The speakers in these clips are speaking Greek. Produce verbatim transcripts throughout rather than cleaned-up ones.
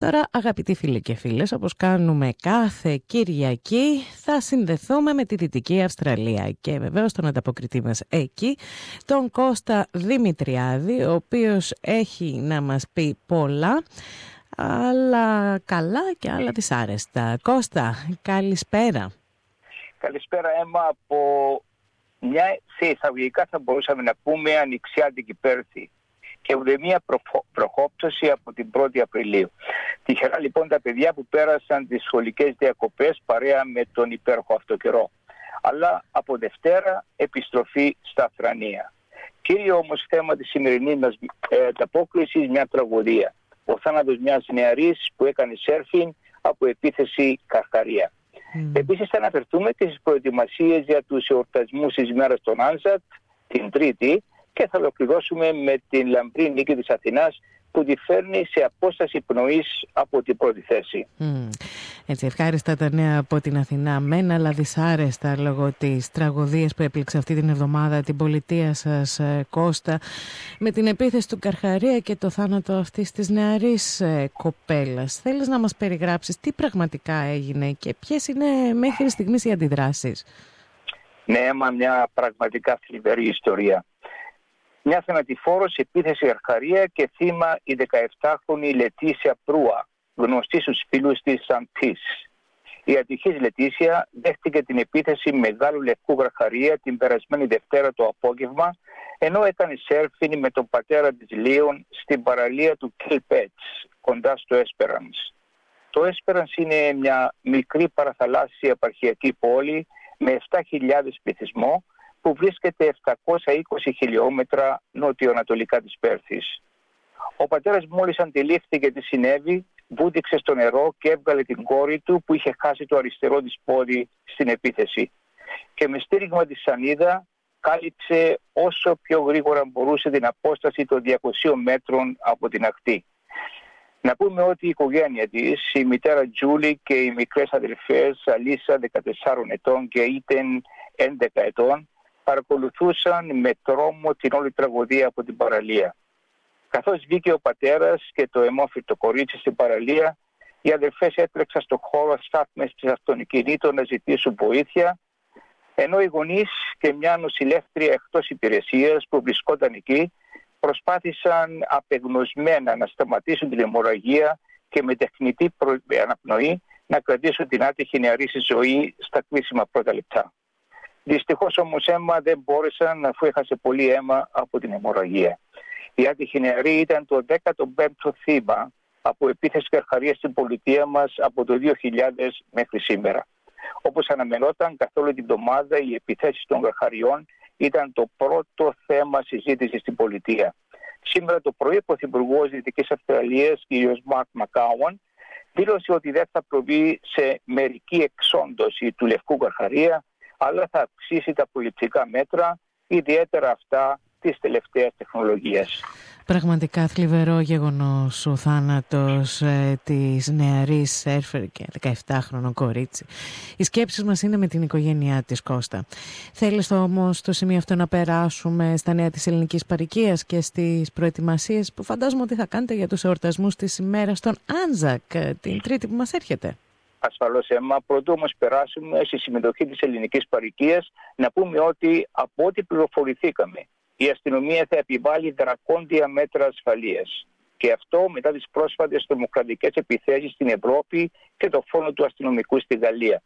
Τώρα, αγαπητοί φίλοι και φίλες, όπως κάνουμε κάθε Κυριακή, θα συνδεθούμε με τη Δυτική Αυστραλία και βεβαίως τον ανταποκριτή μας εκεί, τον Κώστα Δημητριάδη, ο οποίος έχει να μας πει πολλά, άλλα καλά και άλλα δυσάρεστα. Κώστα, καλησπέρα. Καλησπέρα, Έμα, από μια σε εισαγωγικά θα μπορούσαμε να πούμε ανοιξιάτικη Πέρθη και ουδέμια προχώπτωση από την πρώτη Απριλίου. Τυχερά λοιπόν τα παιδιά που πέρασαν τις σχολικές διακοπές παρέα με τον υπέροχο αυτό καιρό. Αλλά από Δευτέρα επιστροφή στα Θρανία. Κύριο όμως θέμα της σημερινής μας ε, ανταπόκρισης, μια τραγωδία. Ο θάνατος μιας νεαρής που έκανε σέρφινγκ από επίθεση καρχαρία. Mm. Επίσης θα αναφερθούμε και στις προετοιμασίες για τους εορτασμούς της ημέρας των Άνζακ την Τρίτη και θα ολοκληρώσουμε με την λαμπρή νίκη της Αθηνάς που τη φέρνει σε απόσταση πνοής από την πρώτη θέση. Mm. Έτσι, ευχάριστα τα νέα από την Αθηνά, μεν αλλά δυσάρεστα λόγω της τραγωδίας που έπληξε αυτή την εβδομάδα την πολιτεία σας, Κώστα, με την επίθεση του Καρχαρία και το θάνατο αυτής της νεαρής κοπέλας. Θέλεις να μας περιγράψεις τι πραγματικά έγινε και ποιες είναι μέχρι στιγμής οι αντιδράσεις? Ναι, μα μια πραγματικά θλιβερή ιστορία. Μια θανατηφόρος επίθεση Καρχαρία και θύμα η δεκαεπτάχρονη Λετήσια Προύα, γνωστή στους φίλους της σαν Της. Η ατυχής Λετήσια δέχτηκε την επίθεση μεγάλου λευκού Καρχαρία την περασμένη Δευτέρα το απόγευμα, ενώ έκανε σέρφινγκ με τον πατέρα της Λίον στην παραλία του Κιλπέτς, κοντά στο Έσπερανς. Το Έσπερανς είναι μια μικρή παραθαλάσσια επαρχιακή πόλη με επτά χιλιάδες πληθυσμό, που βρίσκεται επτακόσια είκοσι χιλιόμετρα νότιο-ανατολικά της Πέρθης. Ο πατέρας μόλις αντιλήφθηκε τι συνέβη, βούτυξε στο νερό και έβγαλε την κόρη του που είχε χάσει το αριστερό της πόδι στην επίθεση. Και με στήριγμα τη σανίδα κάλυψε όσο πιο γρήγορα μπορούσε την απόσταση των διακοσίων μέτρων από την ακτή. Να πούμε ότι η οικογένεια της, η μητέρα Τζούλη και οι μικρές αδελφές Αλίσσα δεκατεσσάρων ετών και Ήτεν έντεκα ετών, παρακολουθούσαν με τρόμο την όλη τραγωδία από την παραλία. Καθώς βγήκε ο πατέρας και το αιμόφυτο κορίτσι στην παραλία, οι αδελφές έτρεξαν στο χώρο στάθμες της αυτοκινήτων να ζητήσουν βοήθεια, ενώ οι γονείς και μια νοσηλεύτρια εκτός υπηρεσίας που βρισκόταν εκεί προσπάθησαν απεγνωσμένα να σταματήσουν την αιμορραγία και με τεχνητή αναπνοή να κρατήσουν την άτυχη νεαρή στη ζωή στα κρίσιμα πρώτα λεπτά. Δυστυχώς όμως, αίμα, δεν μπόρεσαν αφού έχασε πολύ αίμα από την αιμορραγία. Η άτυχη νεαρή ήταν το δέκατο πέμπτο θύμα από επίθεση Καρχαρία στην πολιτεία μας από το δύο χιλιάδες μέχρι σήμερα. Όπως αναμενόταν, καθ' όλη την εβδομάδα οι επιθέσεις των Καρχαριών ήταν το πρώτο θέμα συζήτησης στην πολιτεία. Σήμερα το πρωί ο Πρωθυπουργός Δυτικής Αυστραλίας, κ. Μαρκ Μακάουαν, δήλωσε ότι δεν θα προβεί σε μερική εξόντωση του λευκού Καρχαρία, αλλά θα αυξήσει τα πολιτικά μέτρα, ιδιαίτερα αυτά της τελευταίας τεχνολογίας. Πραγματικά θλιβερό γεγονός ο θάνατος ε, της νεαρής σέρφερ και δεκαεπτάχρονο κορίτσι. Οι σκέψεις μας είναι με την οικογένειά της, Κώστα. Θέλεις όμως στο σημείο αυτό να περάσουμε στα νέα της ελληνικής παροικίας και στις προετοιμασίες που φαντάζομαι ότι θα κάνετε για τους εορτασμούς της ημέρας των Άνζακ την Τρίτη που μας έρχεται? Ασφαλώς, Έμα. Πρωτού όμως περάσουμε στη συμμετοχή της ελληνικής παροικίας, να πούμε ότι από ό,τι πληροφορηθήκαμε, η αστυνομία θα επιβάλλει δρακόντια μέτρα ασφαλείας. Και αυτό μετά τις πρόσφατες τρομοκρατικές επιθέσεις στην Ευρώπη και το φόνο του αστυνομικού στη Γαλλία.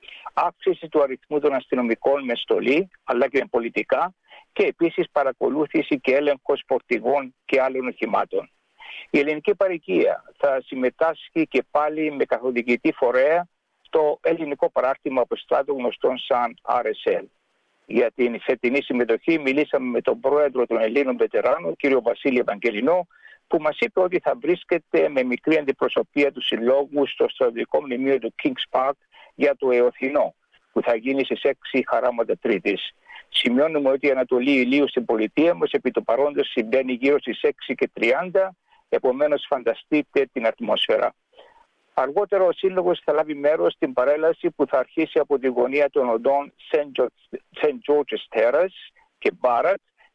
Αύξηση του αριθμού των αστυνομικών με στολή, αλλά και με πολιτικά, και επίσης παρακολούθηση και έλεγχος φορτηγών και άλλων οχημάτων. Η ελληνική παροικία θα συμμετάσχει και πάλι με καθοδηγητή φορέα στο ελληνικό παράρτημα αποστράτων γνωστών σαν αρ ες ελ. Για την φετινή συμμετοχή μιλήσαμε με τον πρόεδρο των Ελλήνων Βετεράνων, κ. Βασίλη Ευαγγελινό, που μας είπε ότι θα βρίσκεται με μικρή αντιπροσωπεία του συλλόγου στο στρατιωτικό μνημείο του Kings Park για το Εωθινό, που θα γίνει στις έξι χαράματα Τρίτης. Σημειώνουμε ότι η ανατολή ηλίου στην πολιτεία μας επί το παρόντος συμβαίνει γύρω στις έξι και τριάντα, επομένως φανταστείτε την ατμόσφαιρα. Αργότερα ο Σύλλογος θα λάβει μέρος στην παρέλαση που θα αρχίσει από τη γωνία των οδών Σεντ George's Terrace και Barratt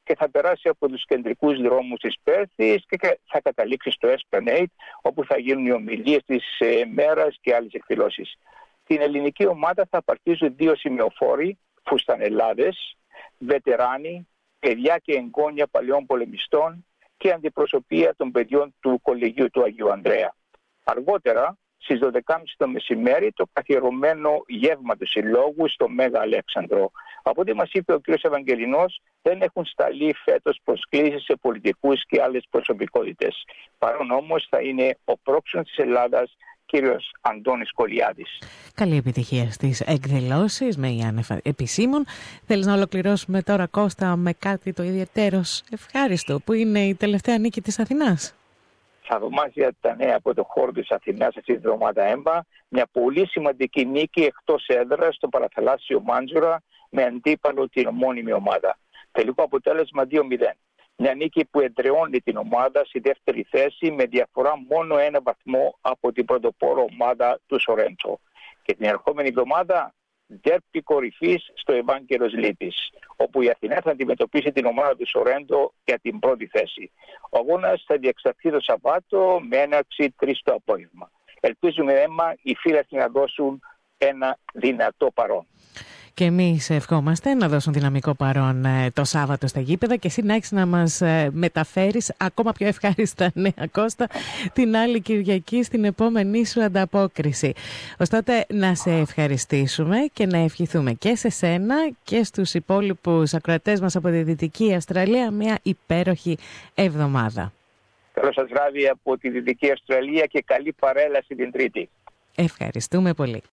και θα περάσει από τους κεντρικούς δρόμους της Πέρθης και θα καταλήξει στο Esplanade, όπου θα γίνουν οι ομιλίες της μέρας και άλλες εκδηλώσεις. Την ελληνική ομάδα θα απαρτίζουν δύο σημειοφόροι, φουστανελάδες, βετεράνοι, παιδιά και εγγόνια παλαιών πολεμιστών και αντιπροσωπεία των παιδιών του Κολεγίου του Αγίου Ανδρέα. Αργότερα, στις δώδεκα και μισή το μεσημέρι, το καθιερωμένο γεύμα του Συλλόγου στο Μέγα Αλέξανδρο. Από ό,τι μας είπε ο κ. Ευαγγελινός, δεν έχουν σταλεί φέτος προσκλήσεις σε πολιτικούς και άλλες προσωπικότητες. Παρόν όμως θα είναι ο πρόξενος της Ελλάδας, κύριος Αντώνης Κολιάδης. Καλή επιτυχία στις εκδηλώσεις με Ιάννη επισήμων. Θέλεις να ολοκληρώσουμε τώρα, Κώστα, με κάτι το ιδιαίτερος ευχάριστο, που είναι η τελευταία νίκη της Αθηνάς? Θαυμάζια τα νέα από το χώρο της Αθηνάς αυτή τη εβδομάδα ΕΜΠΑ. Μια πολύ σημαντική νίκη εκτός έδρας στο παραθαλάσσιο Μάντζουρα με αντίπαλο την ομώνυμη ομάδα. Τελικό αποτέλεσμα δύο μηδέν. Μια νίκη που εντρεώνει την ομάδα στη δεύτερη θέση με διαφορά μόνο ένα βαθμό από την πρωτοπόρο ομάδα του Σορέντσο. Και την ερχόμενη εβδομάδα ντέρπι κορυφής στο Ευάγγελος Λύπης, όπου η Αθηνά θα αντιμετωπίσει την ομάδα του Σορέντο για την πρώτη θέση. Ο αγώνας θα διεξαχθεί το Σαββάτο με έναρξη τρεις το απόγευμα. Ελπίζουμε, Έμα, οι φίλοι να δώσουν ένα δυνατό παρόν. Και εμείς ευχόμαστε να δώσουν δυναμικό παρόν ε, το Σάββατο στα γήπεδα και εσύ να έχεις να μας ε, μεταφέρεις ακόμα πιο ευχάριστα νέα, Κώστα, την άλλη Κυριακή στην επόμενη σου ανταπόκριση. Ωστότε να σε ευχαριστήσουμε και να ευχηθούμε και σε σένα και στους υπόλοιπους ακροατές μας από τη Δυτική Αυστραλία μια υπέροχη εβδομάδα. Καλό σας βράδυ από τη Δυτική Αυστραλία και καλή παρέλαση την Τρίτη. Ευχαριστούμε πολύ.